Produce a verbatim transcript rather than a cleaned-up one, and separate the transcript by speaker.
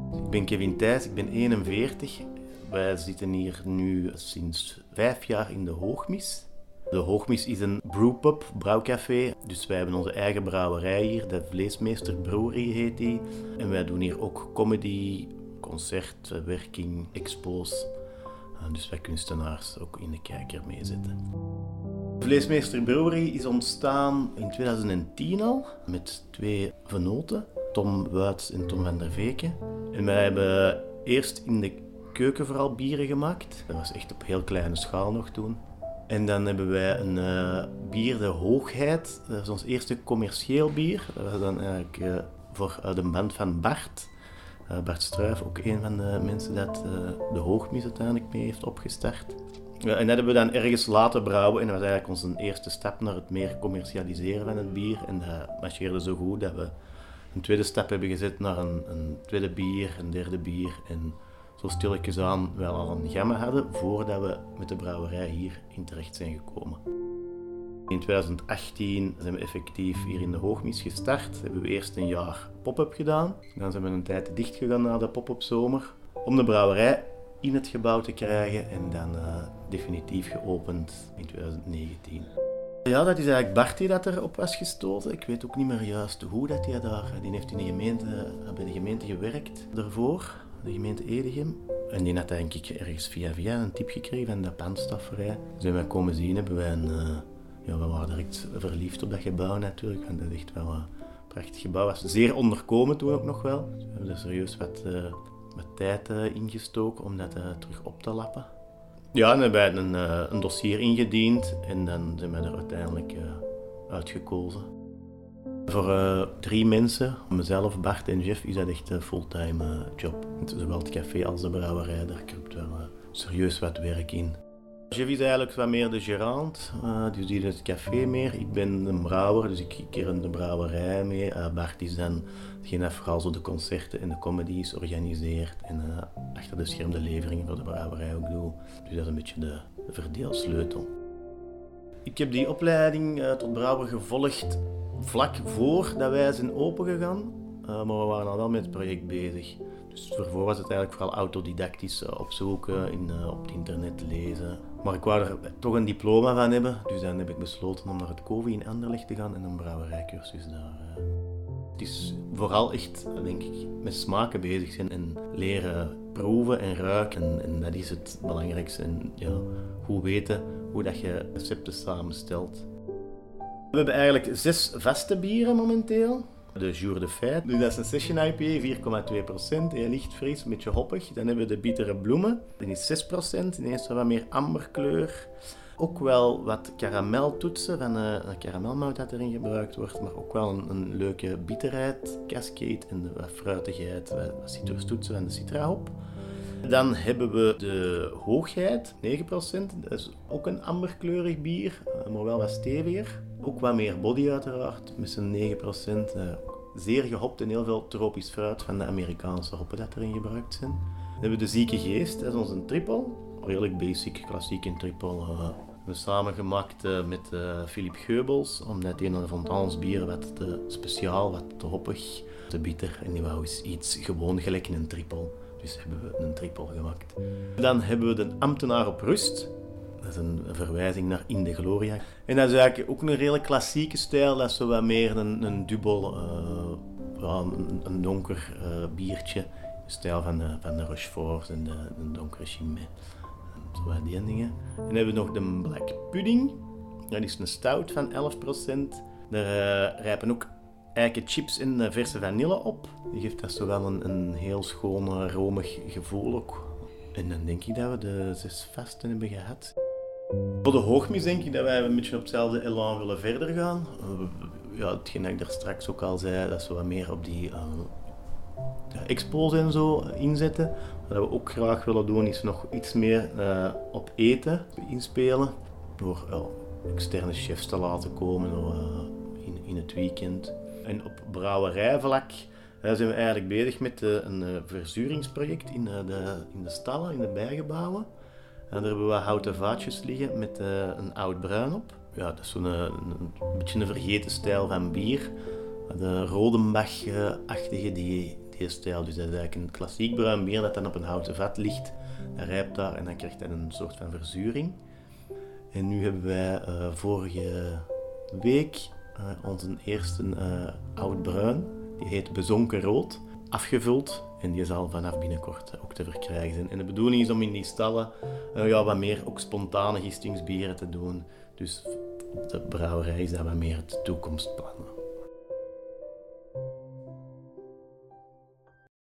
Speaker 1: Ik ben Kevin Thijs, ik ben eenenveertig. Wij zitten hier nu sinds vijf jaar in de Hoogmis. De Hoogmis is een brewpub, brouwcafé. Dus wij hebben onze eigen brouwerij hier, de Vleesmeester Brewery heet die. En wij doen hier ook comedy, concert, werking, expos. Dus wij kunstenaars ook in de kijker meezetten. Vleesmeester Brewery is ontstaan in tweeduizend tien al, met twee venoten, Tom Wuits en Tom van der Veken. En wij hebben eerst in de keuken vooral bieren gemaakt. Dat was echt op heel kleine schaal nog toen. En dan hebben wij een uh, bier, de Hoogheid. Dat is ons eerste commercieel bier. Dat was dan eigenlijk uh, voor uh, de band van Bart. Uh, Bart Struijf, ook een van de mensen dat uh, de Hoogmis uiteindelijk mee heeft opgestart. Uh, en dat hebben we dan ergens laten brouwen. En dat was eigenlijk onze eerste stap naar het meer commercialiseren van het bier. En dat marcheerde zo goed dat we een tweede stap hebben gezet naar een, een tweede bier, een derde bier. En zo stilletjes aan wel al een gamma hadden voordat we met de brouwerij hier in terecht zijn gekomen. In tweeduizend achttien zijn we effectief hier in de Hoogmis gestart. Hebben we eerst een jaar pop-up gedaan. Dan zijn we een tijd dicht gegaan na de pop-up zomer. Om de brouwerij in het gebouw te krijgen en dan uh, definitief geopend in tweeduizend negentien. Ja, dat is eigenlijk Bart die dat erop was gestoten. Ik weet ook niet meer juist hoe dat hij daar... Die heeft in de gemeente, bij de gemeente gewerkt daarvoor, de gemeente Edegem. En die had denk ik ergens via via een tip gekregen van de pandstafferij. Dus toen wij komen zien hebben wij een... Uh, ja, we waren direct verliefd op dat gebouw natuurlijk. Want dat is echt wel een prachtig gebouw. Het was zeer onderkomen toen ook nog wel. Dus we hebben er serieus wat, uh, wat tijd uh, ingestoken om dat uh, terug op te lappen. Ja, dan hebben wij een, uh, een dossier ingediend en dan zijn we er uiteindelijk uh, uitgekozen. Voor uh, drie mensen, mezelf, Bart en Jeff, is dat echt een fulltime uh, job. Zowel het café als de brouwerij, daar kruipt wel uh, serieus wat werk in. Jeff is eigenlijk wat meer de gérant, uh, dus die doet het café meer. Ik ben een brouwer, dus ik, ik run de brouwerij mee. Uh, Bart is dan degene die vooral zo de concerten en de comedies organiseert en uh, achter de scherm de leveringen voor de brouwerij ook doe. Dus dat is een beetje de, de verdeelsleutel. Ik heb die opleiding uh, tot brouwer gevolgd vlak voor dat wij zijn opengegaan, uh, maar we waren al wel met het project bezig. Dus daarvoor was het eigenlijk vooral autodidactisch uh, opzoeken, in, uh, op het internet lezen. Maar ik wou er toch een diploma van hebben, dus dan heb ik besloten om naar het C O V I in Anderlecht te gaan en een brouwerijcursus daar. Uh. Het is vooral echt, denk ik, met smaken bezig zijn en leren proeven en ruiken. En, en dat is het belangrijkste. En ja, goed weten hoe dat je recepten samenstelt. We hebben eigenlijk zes vaste bieren momenteel. De Jour de Fête, dus dat is een session I P A, vier komma twee procent, heel licht fris, een beetje hoppig. Dan hebben we de bittere bloemen, dat is zes procent, ineens wat meer amberkleur. Ook wel wat karameltoetsen van uh, een karamelmout dat erin gebruikt wordt, maar ook wel een, een leuke bitterheid, cascade en wat fruitigheid, wat, wat citrustoetsen van de citrahop. Dan hebben we de Hoogheid, negen procent, dat is ook een amberkleurig bier, maar wel wat steviger. Ook wat meer body uiteraard, met zijn negen procent. Uh, zeer gehopt en heel veel tropisch fruit van de Amerikaanse hoppen dat erin gebruikt zijn. Dan hebben we de Zieke Geest, dat is onze triple. Redelijk basic, klassiek in triple. Uh, we hebben samengemaakt uh, met uh, Philippe Geubels, omdat een van ons bieren wat te speciaal, wat te hoppig, te bitter. En die wou eens iets gewoon gelijk in een triple. Dus hebben we een triple gemaakt. Dan hebben we de Ambtenaar op Rust. Dat is een verwijzing naar In de Gloria. En dat is eigenlijk ook een redelijk klassieke stijl. Dat is zo wat meer een, een dubbel, uh, ja, een, een donker uh, biertje. De stijl van de, van de Rochefort en de, de donkere Chimay. Zo wat die dingen. En dan hebben we nog de Black Pudding. Dat is een stout van elf procent. Daar uh, rijpen ook eikenchips en uh, verse vanille op. Die geeft dat zo wel een, een heel schoon, uh, romig gevoel ook. En dan denk ik dat we de zes vasten hebben gehad. Voor de Hoogmis denk ik dat wij een beetje op hetzelfde elan willen verder gaan. Uh, ja, hetgeen dat ik daar straks ook al zei, dat we wat meer op die uh, ja, expos en zo inzetten. Wat we ook graag willen doen is nog iets meer uh, op eten inspelen. Door uh, externe chefs te laten komen uh, in, in het weekend. En op brouwerijvlak uh, zijn we eigenlijk bezig met uh, een uh, verzuringsproject in, uh, de, in de stallen, in de bijgebouwen. En daar hebben we wat houten vaatjes liggen met uh, een oud bruin op. Ja, dat is zo'n een, een beetje een vergeten stijl van bier. De Rodenbach-achtige die, die stijl. Dus dat is eigenlijk een klassiek bruin bier dat dan op een houten vat ligt. Dat rijpt daar en dan krijgt hij een soort van verzuring. En nu hebben wij uh, vorige week uh, onze eerste uh, oud bruin, die heet Bezonken Rood, afgevuld. En die zal vanaf binnenkort ook te verkrijgen zijn. En de bedoeling is om in die stallen uh, ja, wat meer ook spontane gistingsbieren te doen. Dus de brouwerij is daar wat meer het toekomstplan.